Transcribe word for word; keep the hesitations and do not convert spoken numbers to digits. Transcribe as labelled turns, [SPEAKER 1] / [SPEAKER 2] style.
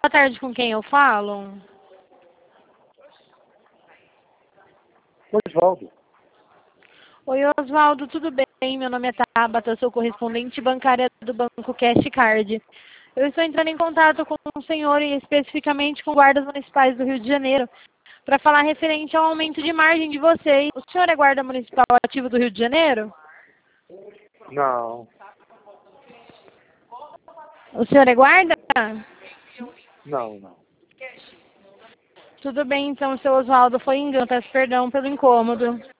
[SPEAKER 1] Boa tarde, com quem eu falo?
[SPEAKER 2] Osvaldo.
[SPEAKER 1] Oi, Osvaldo, tudo bem? Meu nome é Tabata, sou correspondente bancária do Banco Cash Card. Eu estou entrando em contato com o senhor e especificamente com guardas municipais do Rio de Janeiro para falar referente ao aumento de margem de vocês. O senhor é guarda municipal ativo do Rio de Janeiro?
[SPEAKER 2] Não,
[SPEAKER 1] O senhor é guarda?
[SPEAKER 2] não, não.
[SPEAKER 1] Tudo bem, então, seu Osvaldo, foi engano, peço perdão pelo incômodo.